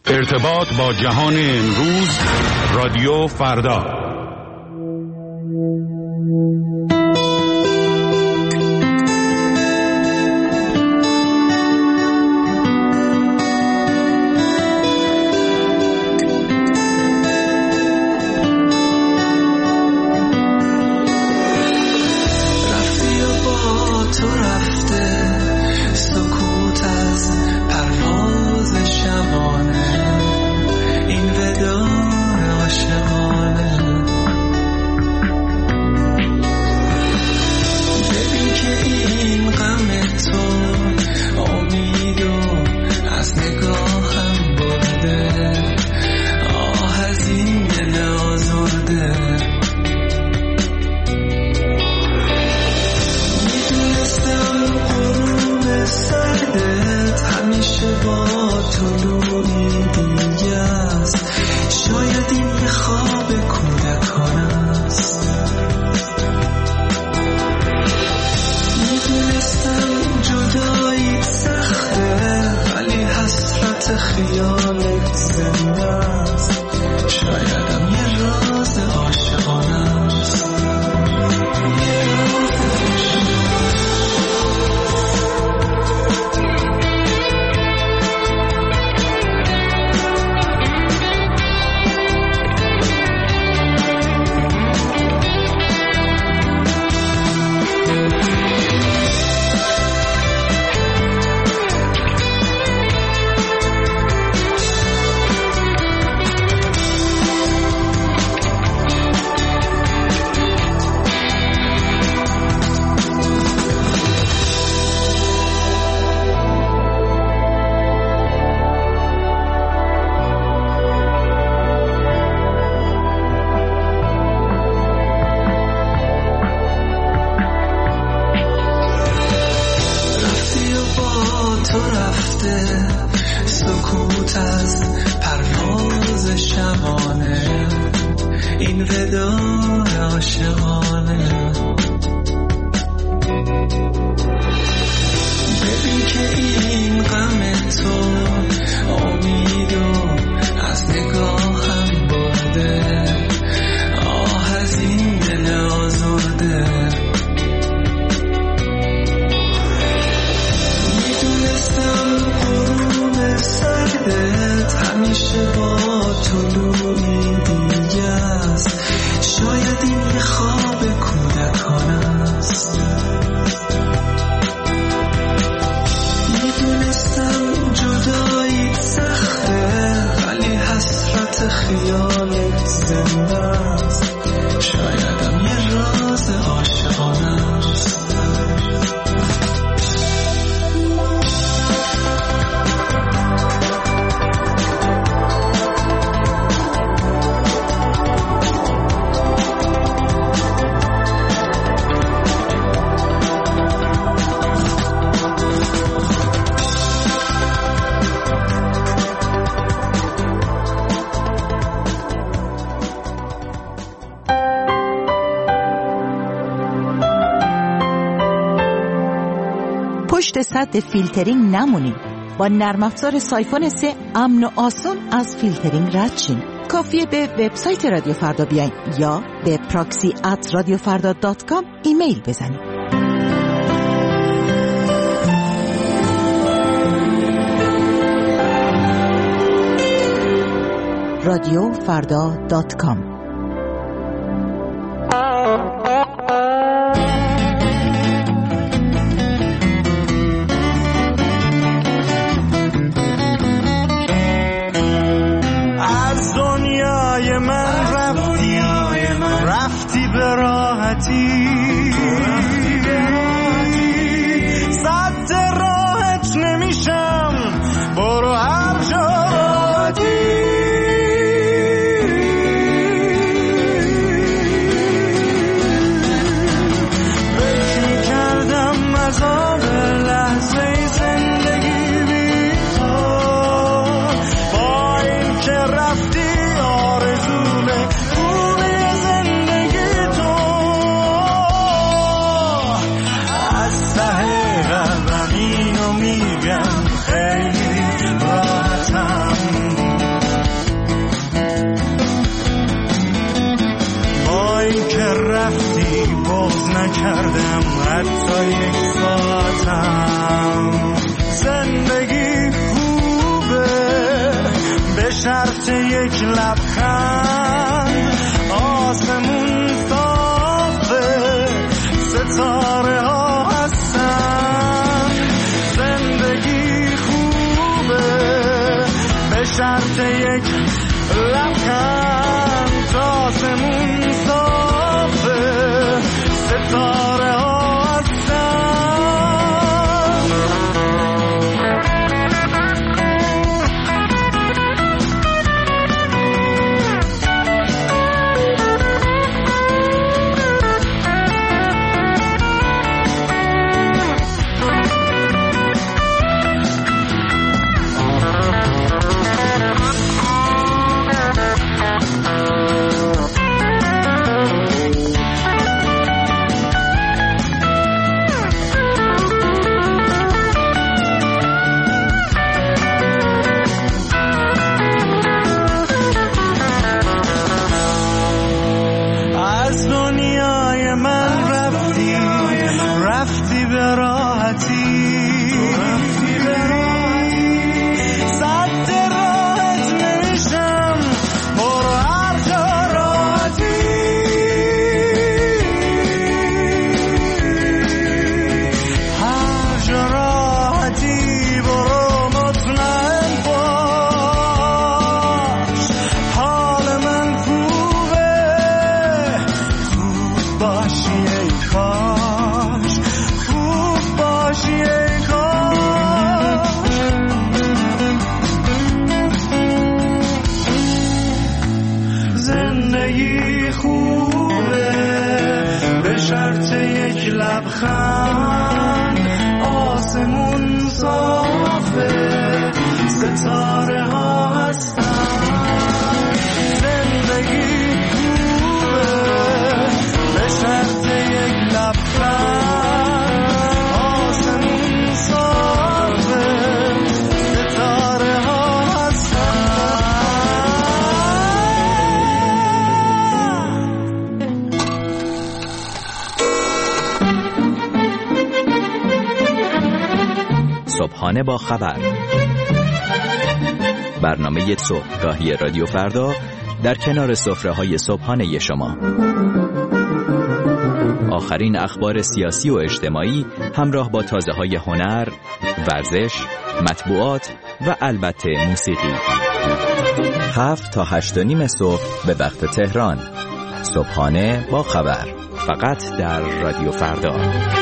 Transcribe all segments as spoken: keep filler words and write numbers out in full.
ارتباط با جهان امروز، رادیو فردا. پشت سد فیلترینگ نمونید. با نرم افزار سایفون سه امن و آسان از فیلترینگ رد شین. کافیه به وبسایت رادیو فردا بیاین یا به پراکسی ات رادیو فردا دات کام ایمیل بزنید. رادیو فردا دات کام. صد راحت نمیشم، برو هر جا راحتی. شرط یک لبخند آسمون صافه ستاره ها هستن زندگی خوبه به شرط یک لبخند آسمون صافه ستاره ها صبحانه با خبر، برنامه صبحگاهی رادیو فردا در کنار سفره‌های صبحانه شما. آخرین اخبار سیاسی و اجتماعی همراه با تازه‌های هنر، ورزش، مطبوعات و البته موسیقی. هفت تا هشت و نیم صبح به وقت تهران. صبحانه با خبر، فقط در رادیو فردا.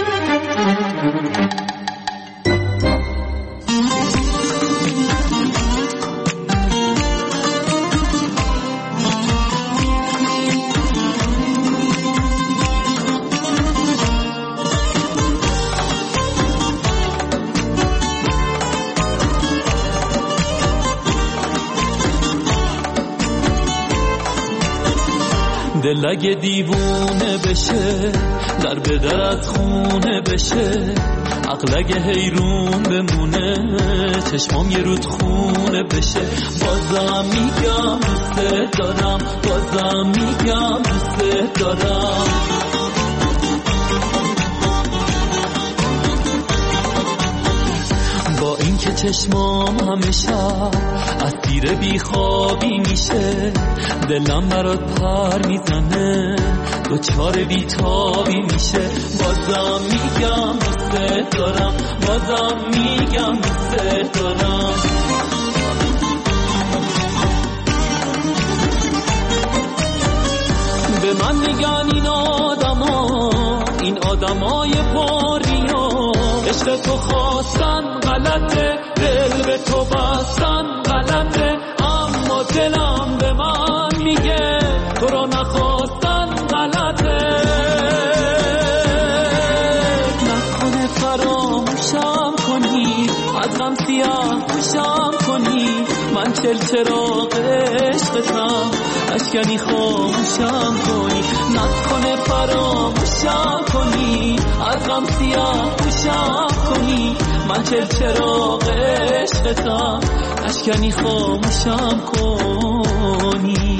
دل اگه دیوونه بشه، در به درت خونه بشه، عقل اگه حیرون بمونه، چشمام یه رود خونه بشه. بازم میگم دوست دارم، بازم میگم دوست دارم. با اینکه چشمام همیشه اسیر بیخوابی میشه، دلم برات پر میزنه، دوچار بیتابی میشه. بازم میگم دوست دارم، بازم میگم دوست دارم. به من میگن این آدما، این آدمای پاریا، عشق تو خواستن غلطه، دل به تو بستن غلطه، اما دلم به من میگه تو رو نخواستن غلطه. نکنه فراموشم کنی، از غم سیاه پوشم کنی، من چل چراغ عشقتم، اشکنی خاموشم کنی. نکنه فراموشم کنی، از غم سیاه پوشم کنی، من چل چراغ عشقتم، اشکنی خاموشم کنی.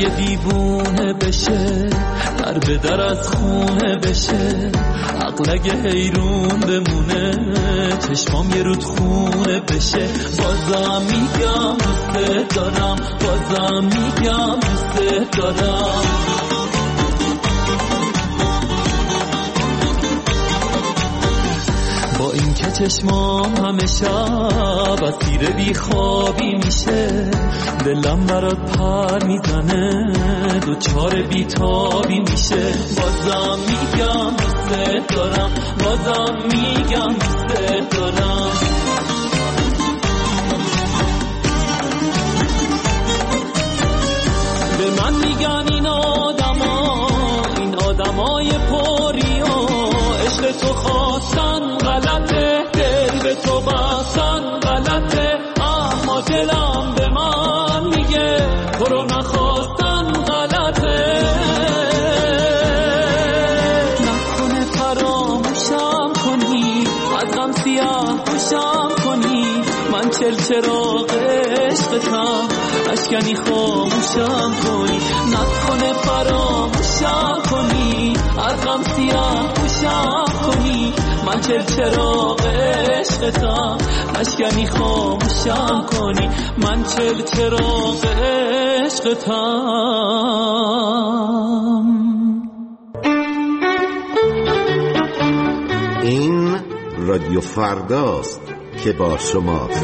اگه دیوونه بشه در به در از خونه بشه، عقل اگه حیرون بمونه چشمام یه رود خونه بشه. بازم میگم دوست دارم، بازم میگم دوست دارم. با این که چشمام همه شب اسیر بی خوابی میشه، دلم برات پر میزنه دوچار بی تابی میشه. بازم میگم دوست دارم، بازم میگم دوست دارم. به من میگن این آدما، این آدمای پوریا، عشق تو خواستن غلطه، دل به تو بستن غلطه، اما دلم به من میگه تو رو نخواستن غلطه. نکنه فراموشم کنی، از غم سیاه پوشم کنی، من چل چراغ عشقتم، اشکنی خاموشم کنی. نکنه فراموشم کنی، از غم سیاه پوشم کنی، من چل چراغ عشقتم، اشکنی خاموشم کنی، من چل چراغ عشقتم. این رادیو فرداست که با شماست.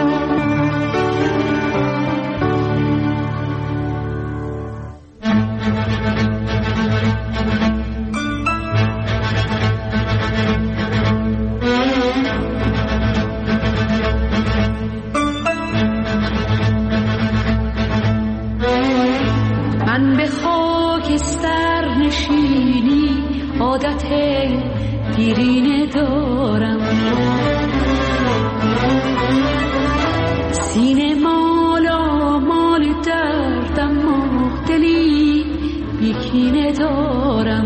من به خاکستر نشینی عادت دیرینه دارم، سینه مالا مال دردم و دلی بیکینه دارم.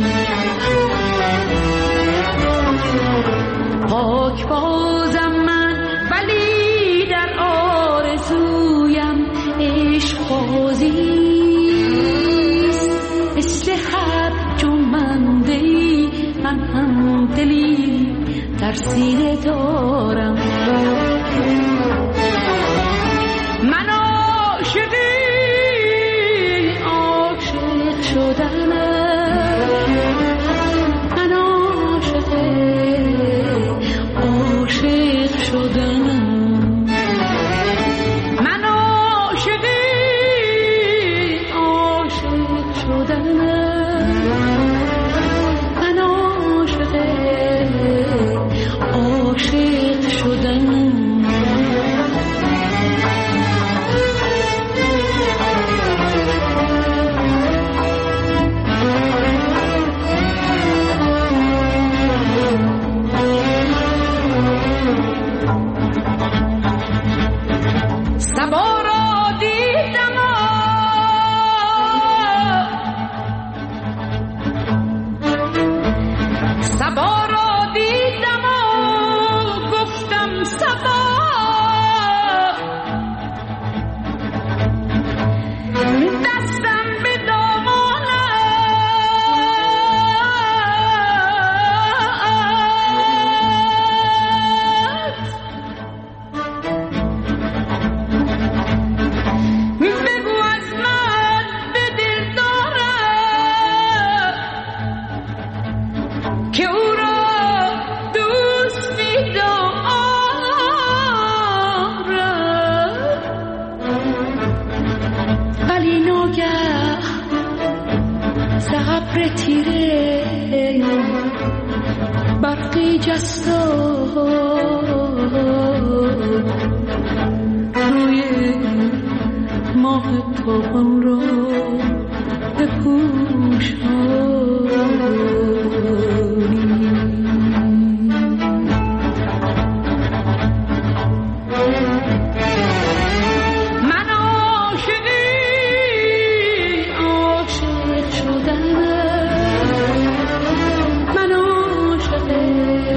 پاک بازم من ولی در آرزویم عشق بازیست، مثل هر جنبنده ای من هم دلی در سینه دارم. من عاشقی عاشق شدنم، من عاشقی عاشق شدنم، من عاشقی عاشق شدنم، من عاشقی عاشق شدنم. برقی جستو روی ماه تابان رو بپوشانی. من عاشقی عاشق شدنم، من عاشقی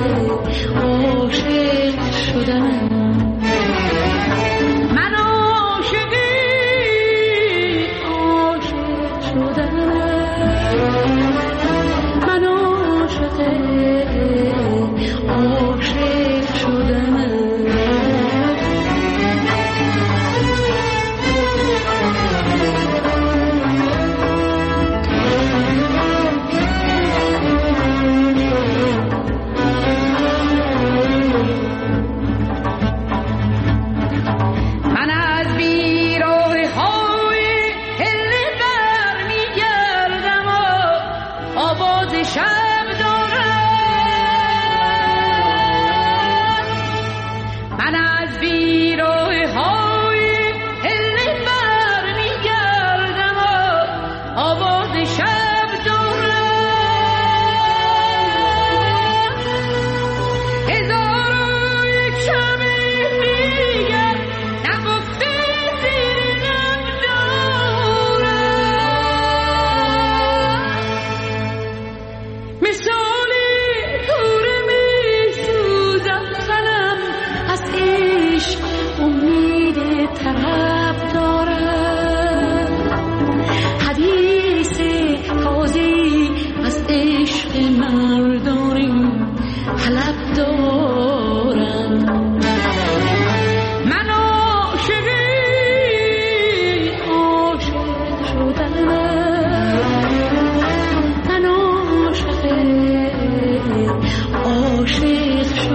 عاشق شدنم، من عاشقی عاشق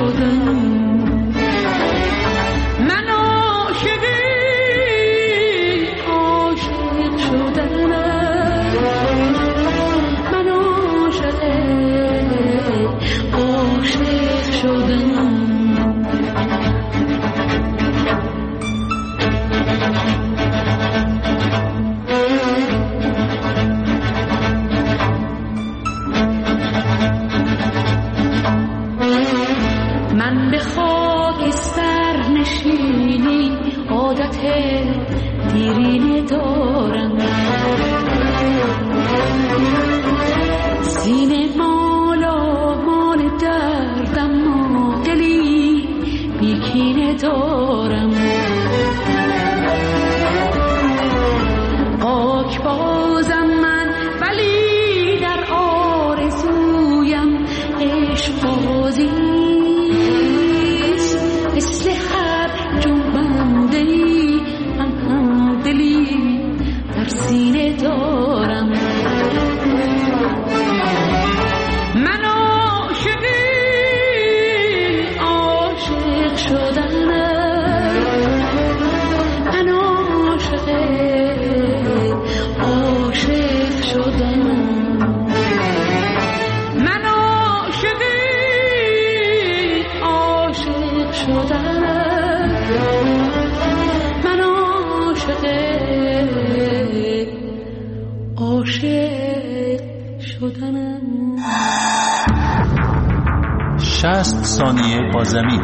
شصت ثانیه با زمین.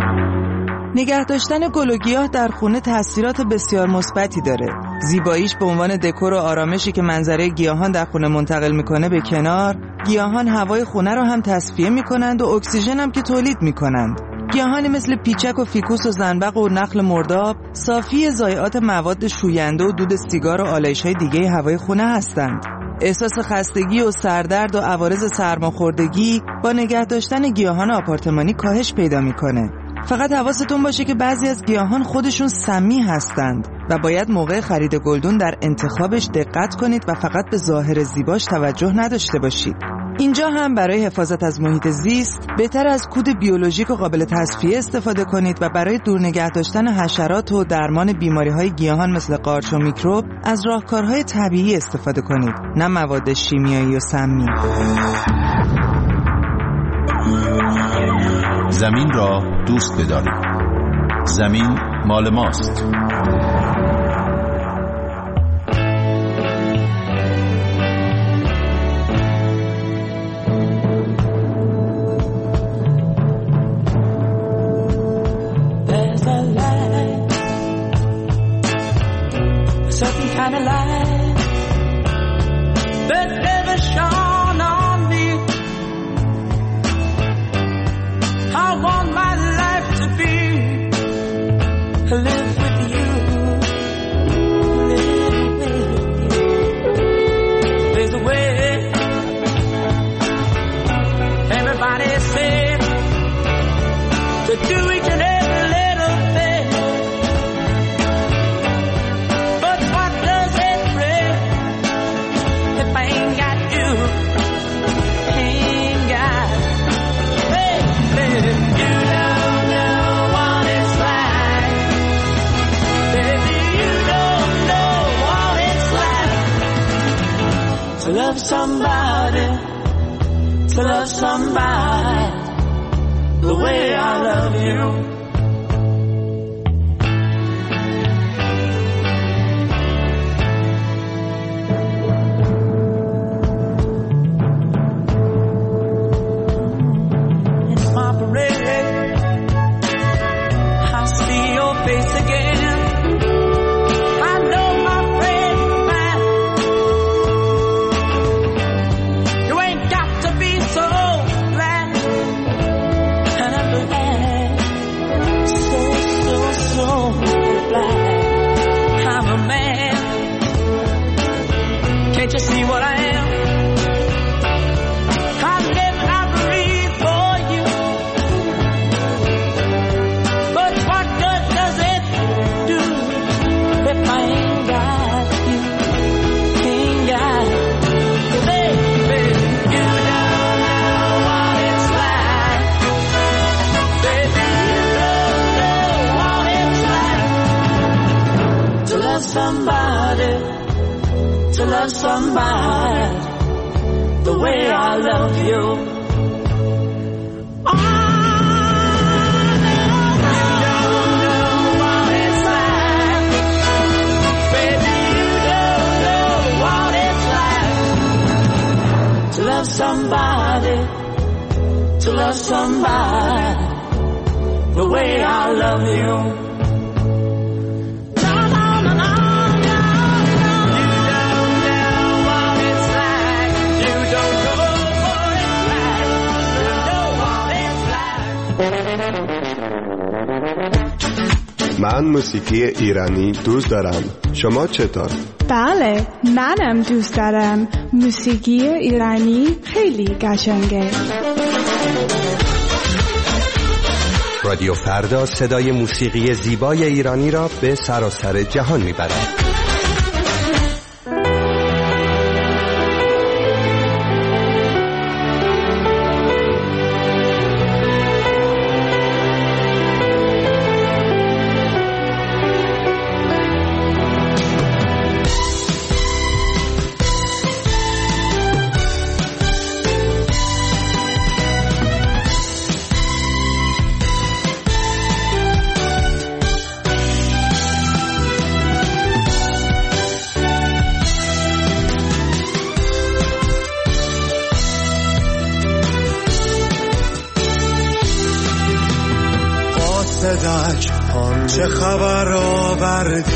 نگه داشتن گل و گیاه در خونه تأثیرات بسیار مثبتی داره. زیباییش به عنوان دکور و آرامشی که منظره گیاهان در خونه منتقل میکنه به کنار، گیاهان هوای خونه رو هم تصفیه میکنند و اکسیژن هم که تولید میکنند. گیاهانی مثل پیچک و فیکوس و زنبق و نخل مرداب صافی ضایعات مواد شوینده و دود سیگار و آلایش‌های دیگه هوای خونه هستند. احساس خستگی و سردرد و عوارض سرماخوردگی با نگه داشتن گیاهان آپارتمانی کاهش پیدا میکنه. فقط حواستون باشه که بعضی از گیاهان خودشون سمی هستند و باید موقع خرید گلدون در انتخابش دقت کنید و فقط به ظاهر زیباش توجه نداشته باشید. اینجا هم برای حفاظت از محیط زیست بهتر از کود بیولوژیک و قابل تصفیه استفاده کنید و برای دور نگه داشتن حشرات و درمان بیماری‌های گیاهان مثل قارچ و میکروب از راهکارهای طبیعی استفاده کنید، نه مواد شیمیایی و سمی. زمین را دوست بدارید. زمین مال ماست. Kind of light that never shone on me. I want my life to be live with you, live with you. There's a way. Everybody said to do each and every little thing. To love somebody, to love somebody the way I love you. It's my parade, I see your face again. I know my friend. to love somebody the way I love you. Oh, no, you don't know what it's like. Baby, you don't know what it's like to love somebody, to love somebody the way I love you. من موسیقی ایرانی دوست دارم. شما چطور؟ بله، منم دوست دارم. موسیقی ایرانی خیلی قشنگه. رادیو فردا صدای موسیقی زیبای ایرانی را به سراسر جهان میبرد. چه خبر آوردی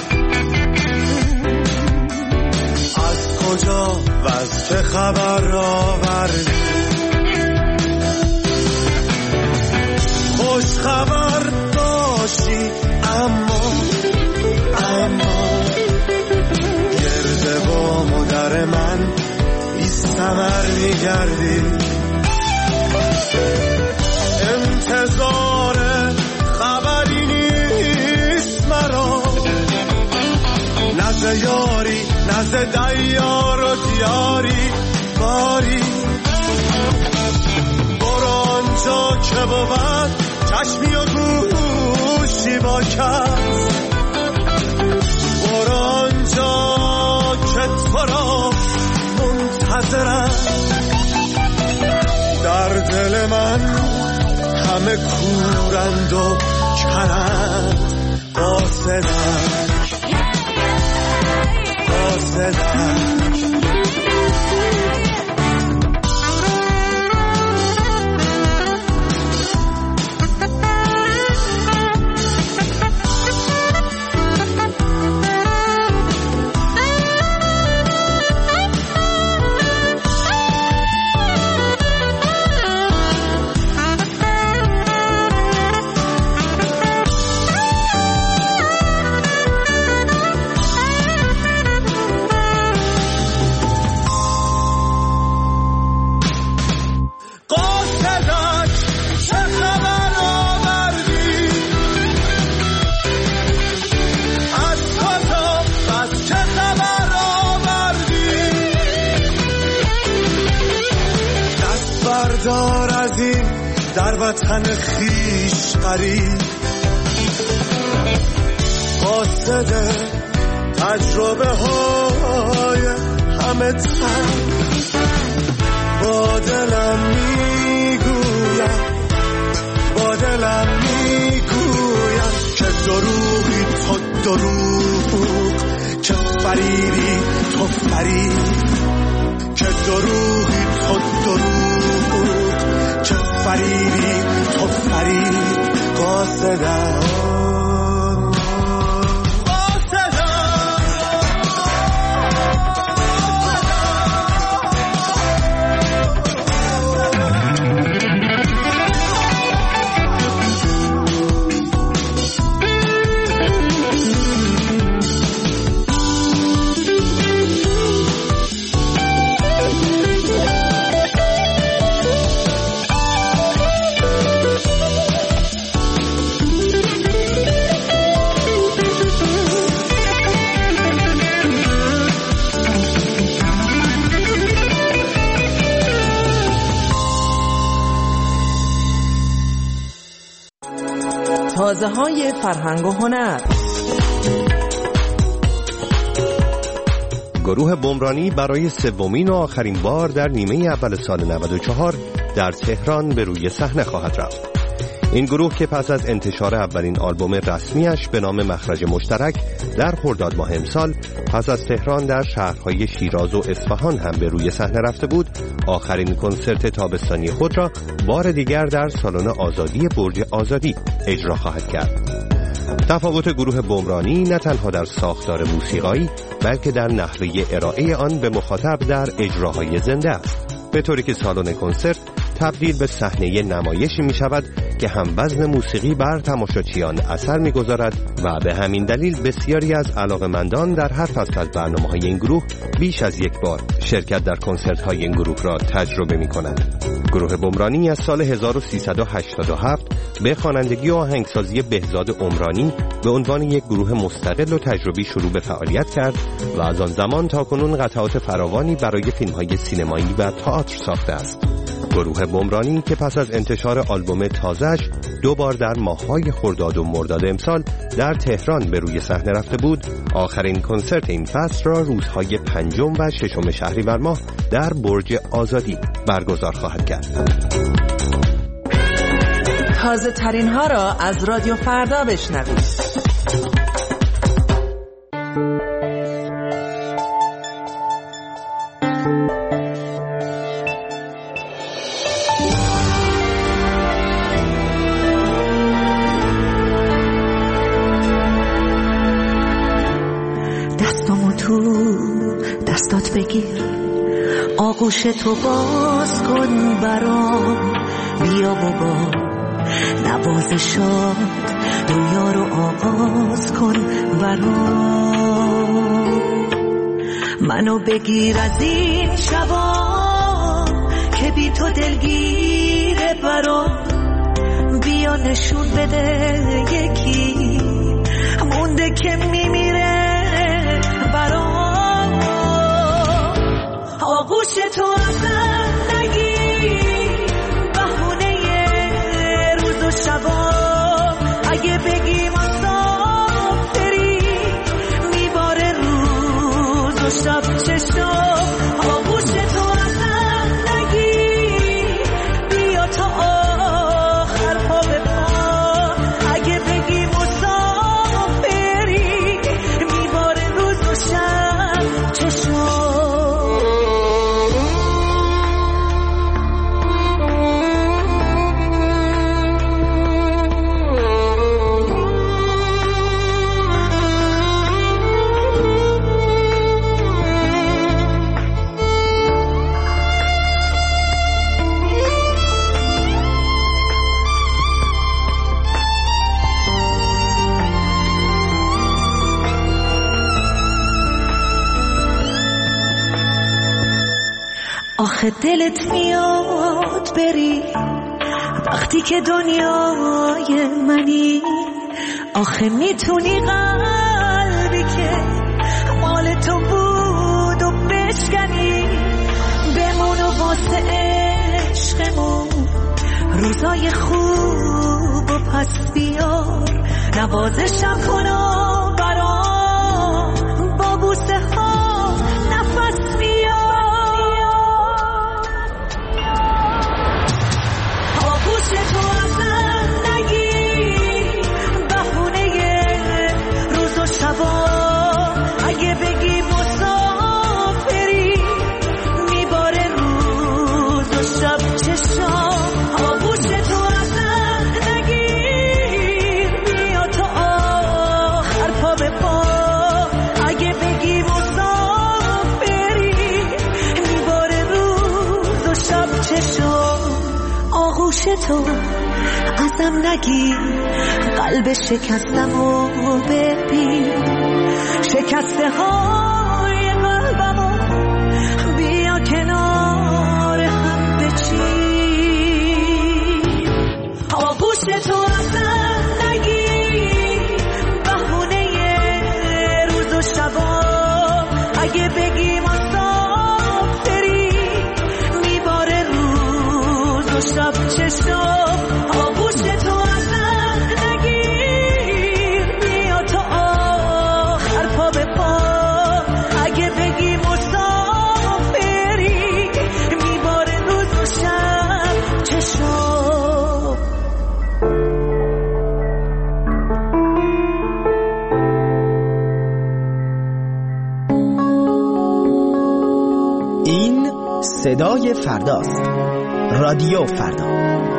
از کجا و از چه خبر آوردی خوش خبر داشتی اما اما گرد با مادر من بی ثمر میگردی انتظار خبری نیست مرا نزد یاری نزد دیار و دیاری باری برو آنجا که بود چشمی و گوشی با کس برو آنجا که تو را منتظرم در دل من همه کورند و کرند قاصدند قاصدند دار از این در وطن خیش قریب قاصد تجربه های همه تن با دلم میگویم با دلم میگویم که دروغی تو دروغ که فریبی تو فریب که دروغی تو دروغ که فریبی تو فریب قاصدم تازه های فرهنگ و هنر. گروه بمرانی برای سومین و آخرین بار در نیمه اول سال نود و چهار در تهران به روی صحنه خواهد رفت. این گروه که پس از انتشار اولین آلبوم رسمیش به نام مخرج مشترک در خرداد ماه امسال پس از تهران در شهرهای شیراز و اصفهان هم به روی صحنه رفته بود، آخرین کنسرت تابستانی خود را بار دیگر در سالن آزادی برج آزادی اجرا خواهد کرد. تفاوت گروه بمرانی نه تنها در ساختار موسیقایی بلکه در نحوه ارائه آن به مخاطب در اجراهای زنده است، به طوری که سالن کنسرت تبدیل به صحنه نمایشی می شود که هم وزن موسیقی بر تماشاچیان اثر می گذارد و به همین دلیل بسیاری از علاقه‌مندان در هر فصل از برنامه‌های این گروه بیش از یک بار شرکت در کنسرت‌های این گروه را تجربه می کنند. گروه بمرانی از سال هزار و سیصد و هشتاد و هفت به خوانندگی و آهنگسازی بهزاد عمرانی به عنوان یک گروه مستقل و تجربی شروع به فعالیت کرد و از آن زمان تا کنون قطعات فراوانی برای فیلم‌های سینمایی و تئاتر ساخته است. گروه بمرانی که پس از انتشار آلبوم تازه‌اش دو بار در ماه‌های خرداد و مرداد امسال در تهران به روی صحنه رفته بود، آخرین کنسرت این فصل را روزهای پنجم و ششم شهریور ماه در برج آزادی برگزار خواهد کرد. تازه ترین ها را از رادیو فردا بشنوید. دستامو تو دستات بگیر، آغوش تو باز کن برام، بیا بابا نوازشات دنیا رو آغاز کن برام. منو بگیر از این شبا که بی تو دلگیره برام، بیا نشون بده یکی مونده که میمیره برام. آغوش تو ازم نگیر، بهونه روز و شبا، اگه بگی مسافری میباره روز و شب چشم. آغوش تو ازم نگیر، بیا تا آخر پا به پا، اگه بگی مسافری میباره روز و شب چشم. آخه دلت میاد بری وقتی که دنیای منی، آخه میتونی قلبی که مال تو بود و بشکنی، بمون و واسه عشقمون روزای خوب و پس بیار، نوازشم کن و برام با بوسه ها نفس بیار. تو ازم نگیر، بهونه روز و شبا، اگه بگی مسافری میباره روز و شب چشم. آغوش تو ازم نگیر، بیا تا آخر پا به پا، اگه بگی مسافری میباره روز و شب چشم. آغوش تو ازم نگیر، قلب شکستم و ببین، شکسته های قلبمو بیا کنار هم بچین. آغوش تو ازم نگیر، بهونه روز و شبا، اگه بگی مسافری میباره روز و شب چشم. آغوش تو ازم نگیر، بیا تا آخر پا به پا، اگه بگی صدای فرداست. رادیو فردا.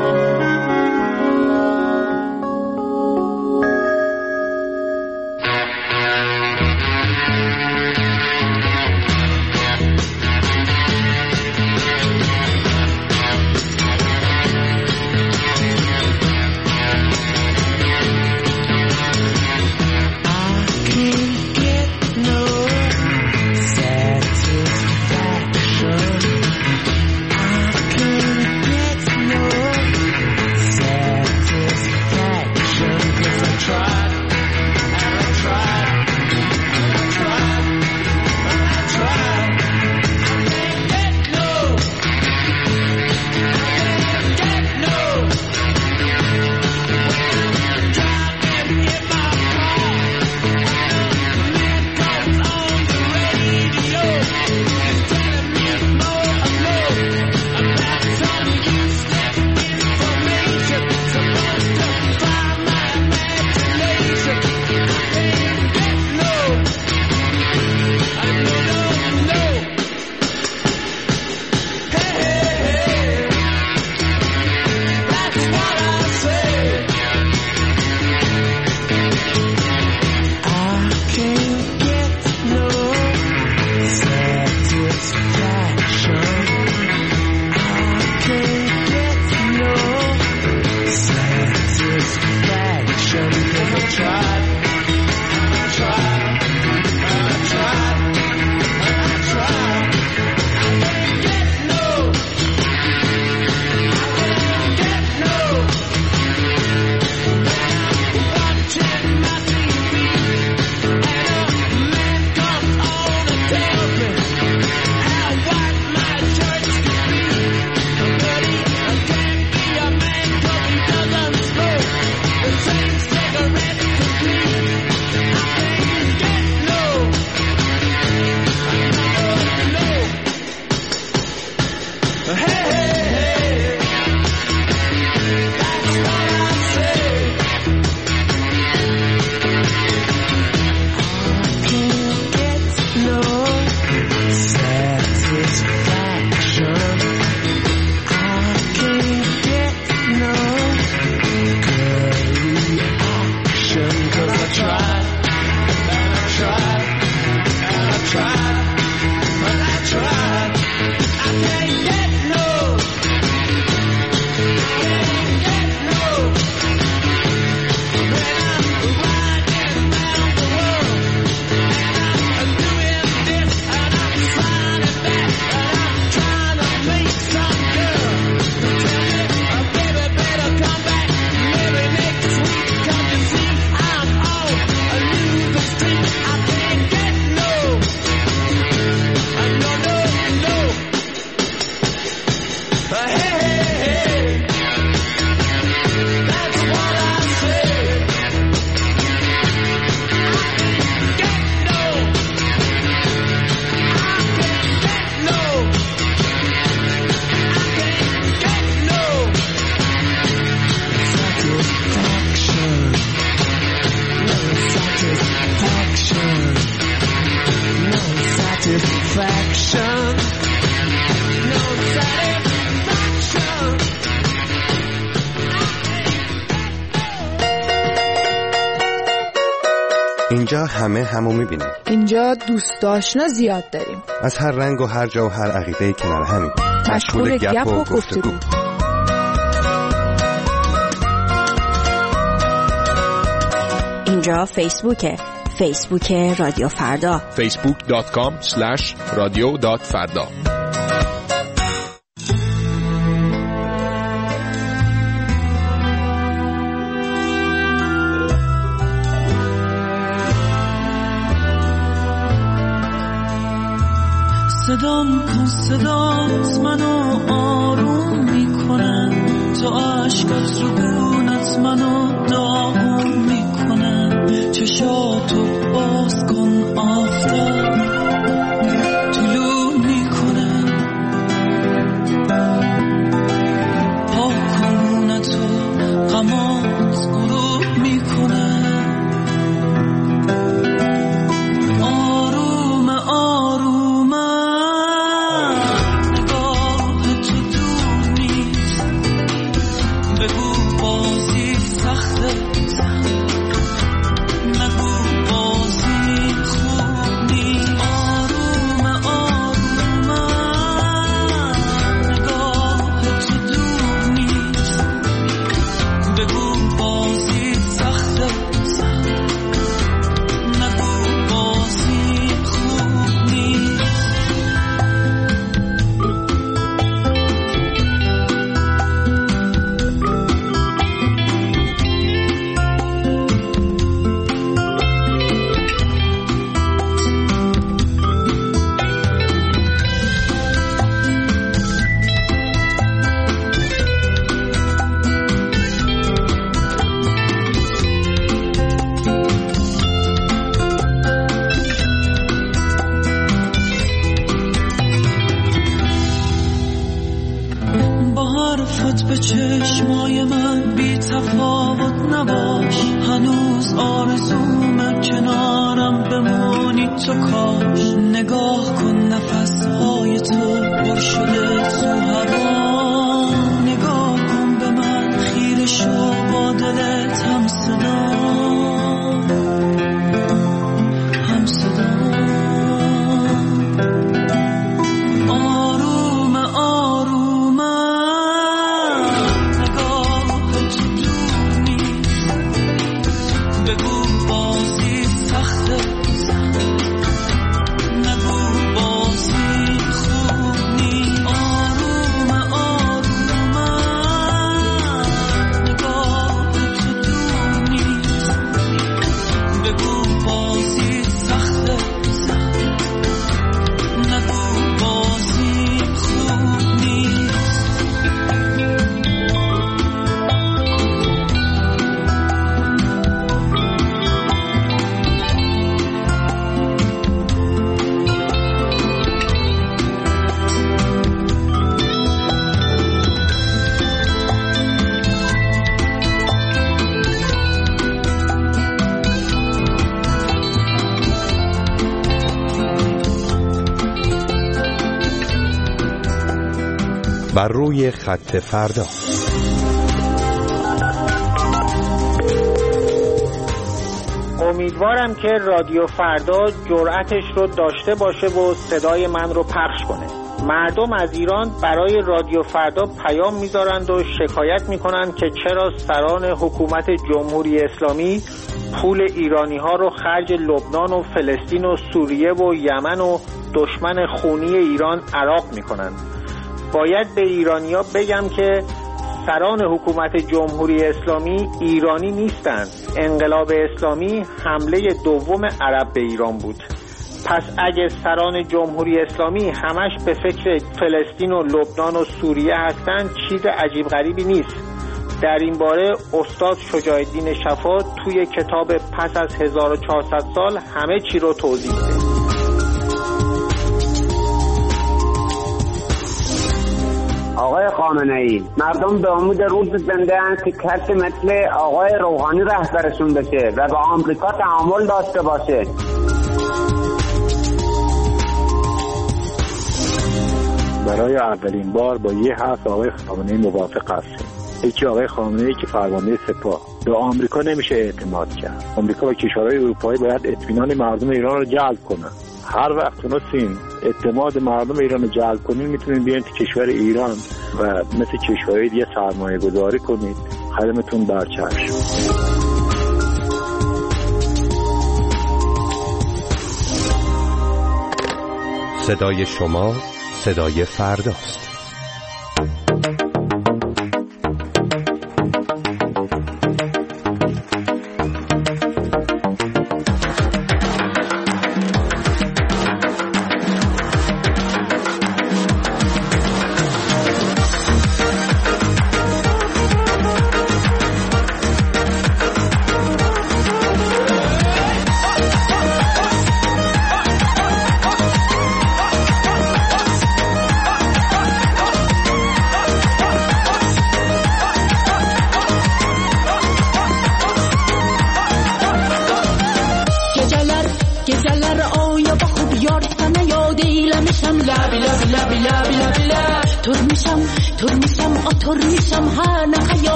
اینجا همه همو میبینیم. اینجا دوست آشنا زیاد داریم. از هر رنگ و هر جا و هر عقیده کنار همین. مشغول گپ و گفتگو. اینجا فیسبوکه. فیسبوک رادیو فردا. فیسبوک دات کام اسلش رادیو دات فردا. صدام کن صدات منو آروم میکنن، تو عشقت رو گونت منو داغون میکنن. چشاتو باز کن آفتاب طلوع میکنن، پاک کمونتو غمات غروب میکنن. آروم آروم نگاه بازی سخته نگو بازی خوب نیست به چشمای من بی تفاوت نباش هنوز آرزومه کنارم بمونی تو کاش نگاه کن نفسهای تو پر شده تو هوا نگاه کن به من خیره شو با دلت هم صدا هم صدا بر روی خط فردا. امیدوارم که رادیو فردا جرأتش رو داشته باشه و صدای من رو پخش کنه. مردم از ایران برای رادیو فردا پیام میذارند و شکایت میکنند که چرا سران حکومت جمهوری اسلامی پول ایرانی ها رو خرج لبنان و فلسطین و سوریه و یمن و دشمن خونی ایران عراق میکنند. باید به ایرانی‌ها بگم که سران حکومت جمهوری اسلامی ایرانی نیستند. انقلاب اسلامی حمله دوم عرب به ایران بود. پس اگه سران جمهوری اسلامی همش به فکر فلسطین و لبنان و سوریه هستند چیز عجیب غریبی نیست. در این باره استاد شجاع الدین شفا توی کتاب پس از هزار و چهارصد سال همه چی رو توضیح میده. آقای خامنه‌ای، مردم به امید روز زنده اند که کسی مثل آقای روحانی رهبرشون بشه و با آمریکا تعامل داشته باشه. برای اولین بار با یه حرف آقای خامنه‌ای موافق هستیم. یکی آقای خامنه‌ای که فرمانده سپاه. به آمریکا نمیشه اعتماد کرد. آمریکا و کشورهای اروپایی باید اطمینان مردم ایران رو جلب کنن. هر وقت تونستین اعتماد مردم ایران رو جلب کنید میتونید بیاین تو کشور ایران و مثل کشورهای دیگه سرمایه گذاری کنید. خدمتون برچشم. صدای شما صدای فرداست.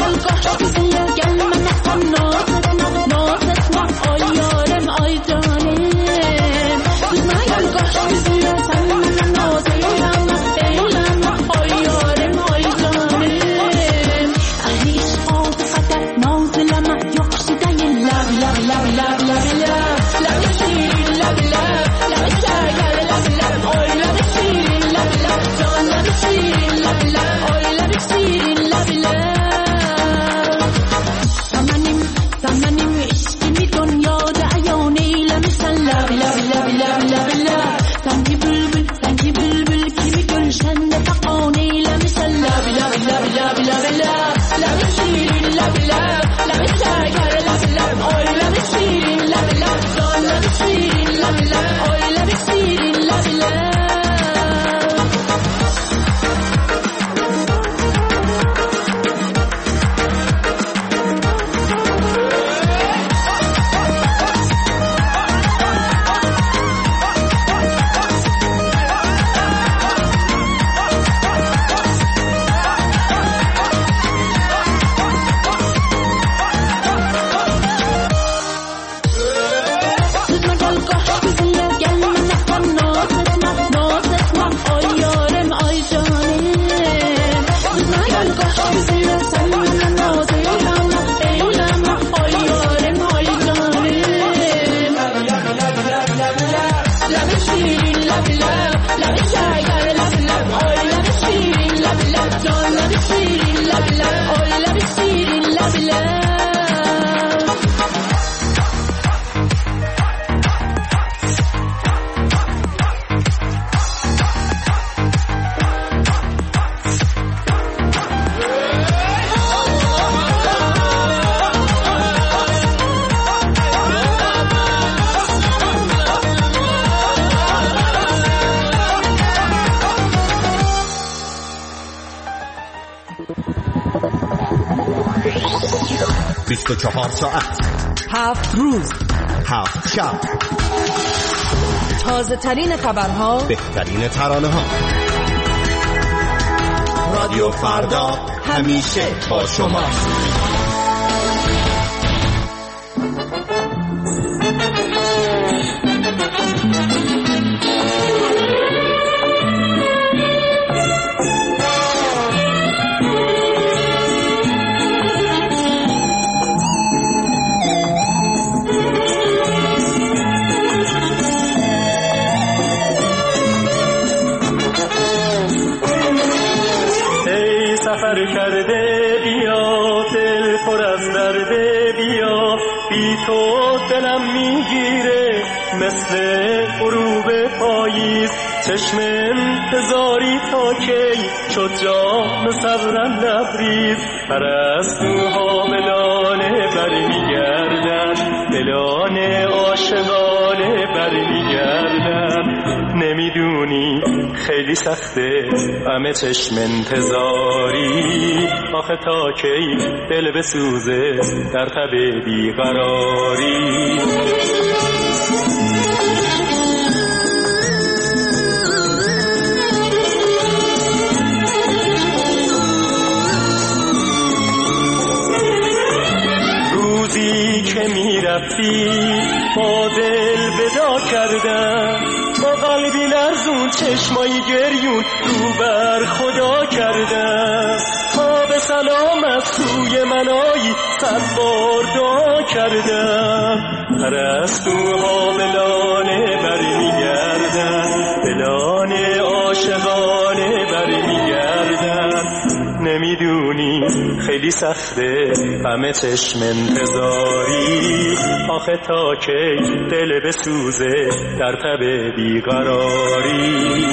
Ay جان لب شیرین لب لب آی لب شیرین لب لب بیست و چهار ساعت، هفت روز، هفت شب، تازه ترین خبرها، بهترین ترانه ها. رادیو فردا همیشه با شما. سفر کرده بیا دل پر از درده بیا بی تو دلم میگیره مثل غروب پاییز چشم انتظاری تا کی شد جام صبرم لبریز پرستوها ملانه برمیگردن دلان عاشقانه برمیگردن نمیدونی خیلی سخته همه چشم انتظاری آخه تا کی دل بسوزه در تب بیقراری روزی که میرفتی با دل ودا کردم با قلبی لرزون چشمایی گریون رو بر خدا کردم تا به سلام از توی منایی صد بار دعا کردم پرستوها بلانه برمیگردن بلانه عاشقانه برمیگردن نمیدونی خیلی سخته همه چشم انتظاری آخه تا کی دل بسوزه در تب بیقراری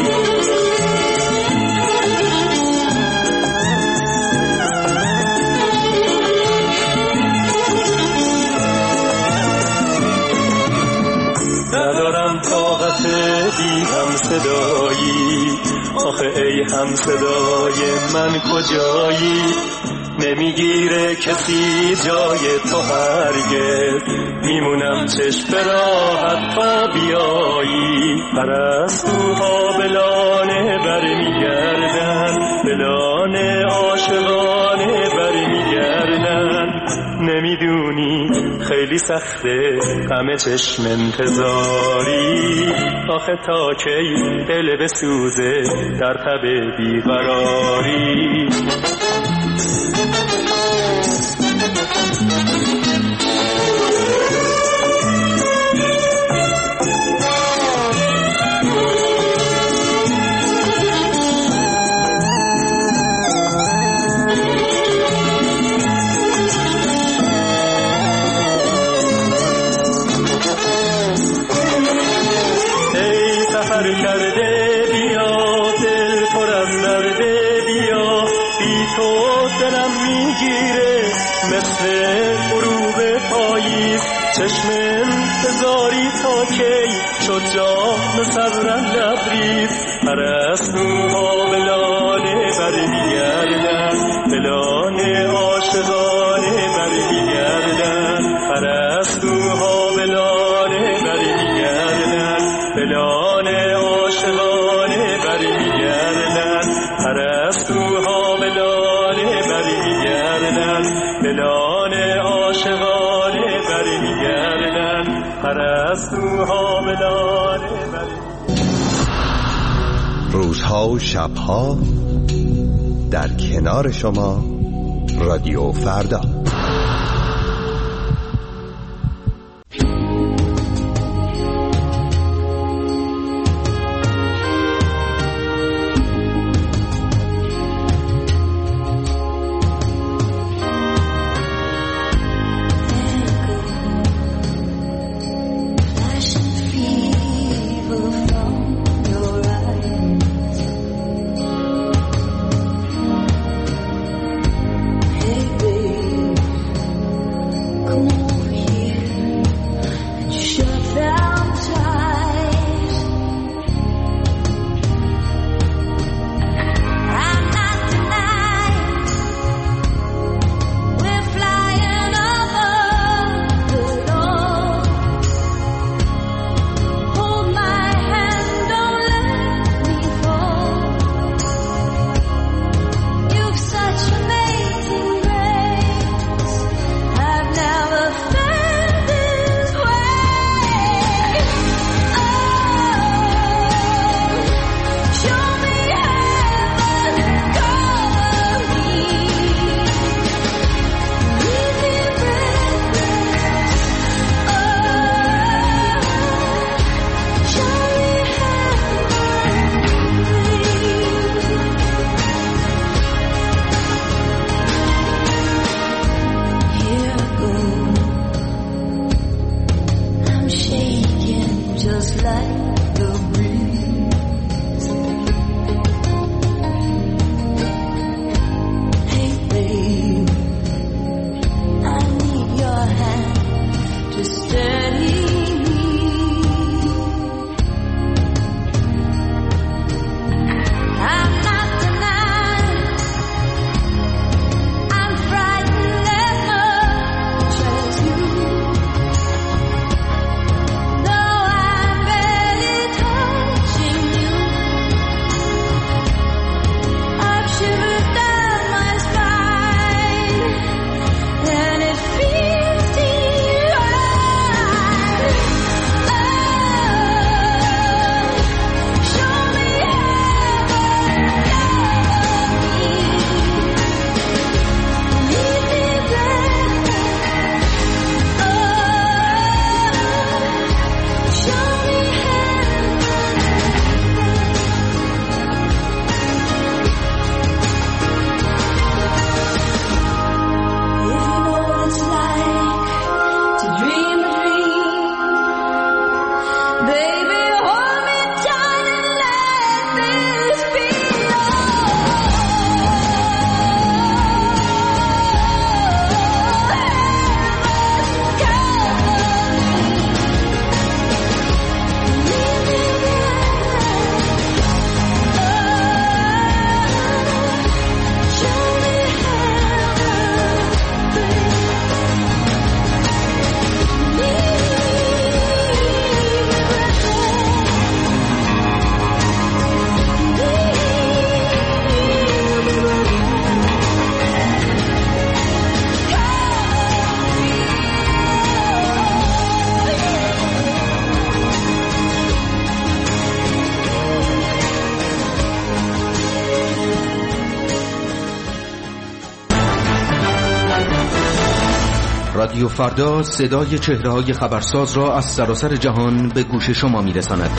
ندارم طاقت بی هم صدایی آخه ای هم صدای من کجایی نمیگیره کسی جای تو هرگز میمونم چشم راحت تا بیایی پرستوها بلانه برمیگردن بلانه عاشقانه برمیگردن نمیدونی خیلی سخته همه چشم انتظاری آخه تا کی دل بسوزه در تب بیقراری سفر کرده بیا دل پر از درده بیا بی تو دلم میگیره مثل غروب پاییز چشم انتظاری تا کی شد جام صبرم لبریز پرستوها بلانه برمیگردن بلانه عاشقانه برمیگردن پرستوها بلانه برمیگردن بلانه عاشقانه برمیگردن پرستوها بلانه برمیگردن بلانه عاشقانه برمیگردن پرستوها بلانه برمیگردن روزها و شبها در کنار شما رادیو فردا. رادیو فردا صدای چهره‌های خبرساز را از سراسر جهان به گوش شما می‌رساند.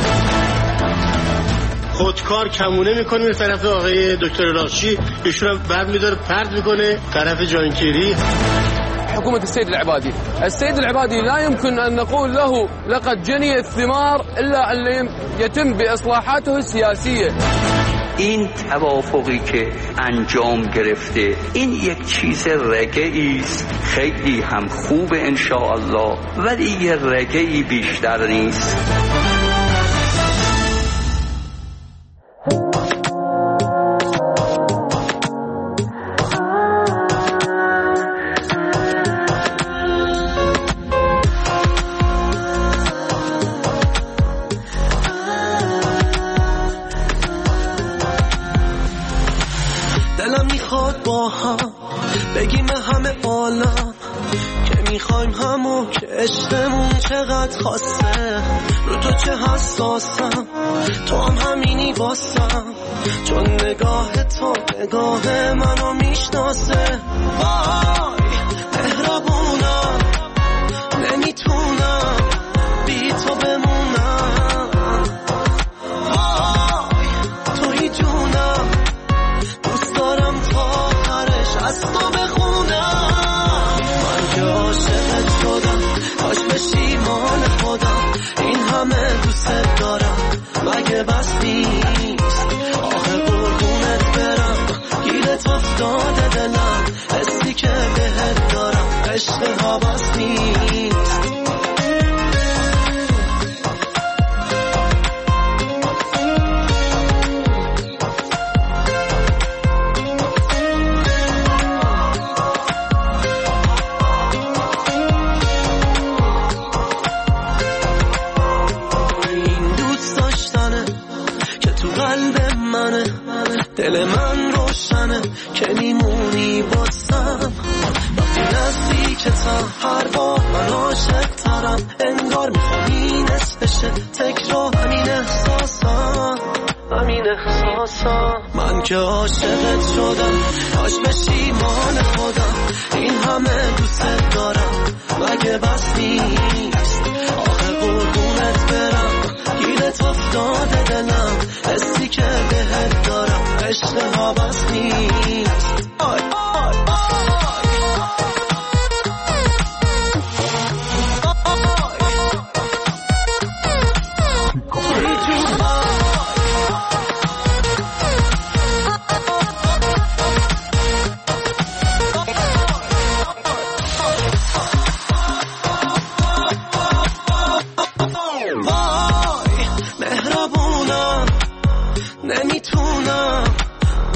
خودکار کمونه میکنه به طرف آقای دکتر راشی، ایشون هم بعد میداره پرد میکنه طرف جانکیری. حكومة السيد العبادي السيد العبادي لا يمكن أن نقول له لقد جني الثمار إلا أن يتم بإصلاحاته السياسية. این توافقی که انجام گرفته این یک چیز رگه‌ای است، خیلی هم خوب ان شاء الله، ولی یه رگه‌ای بیشتر نیست. عشقمون چقدر خاصه، رو تو چه حساسم، تو هم همینی واسم، چون نگاه تو نگاه منو میشناسه. وای مهربونم، نمیتونم بی تو بمونم. وای توی جونم، دوست دارم تا آخرش از تو بخونم. من که عاشقت شدم، کاش بشی مال خودم، این همه دوست دارم مگه بس نیست؟ آخه قربونت برم، گیرت افتاده دلم، حسی که بهت دارم عشق ها بس نیست. دل من روشنه که میمونی بازم، وقتی نزدیکتم هر بار من عاشق ترم، انگار میخوام نصفشه تکرار همین احساسم، همین احساسم. من که عاشقت شدم، کاش بشی مال خودم، این همه دوست دارم مگه بس نیست؟ آخه قربونت برم، گیرت افتاده دلم، حسی که بهت دارم عشق ها بس نیست. آی آی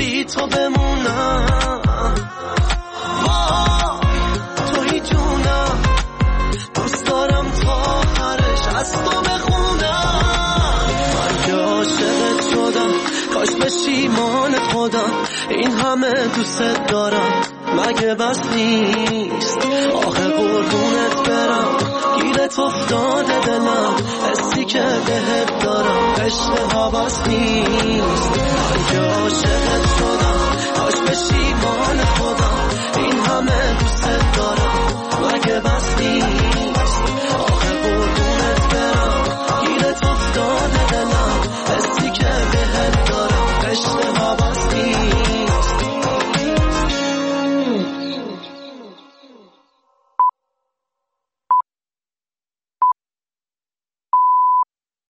بی تو بمونم. وای توی جونم، دوست دارم تا هرش از تو بخونم. من که عاشقت شدم، کاش پشیمان خودم. این همه دوست دارم مگه بس نیست؟ آخه قربونت برم، گیرت افتاده دلم، حسی که بهت دارم عشق حواس نیست. من که عاشقت شدم، کاش پشیمان خودم. این همه دوست دارم مگه بس نیست؟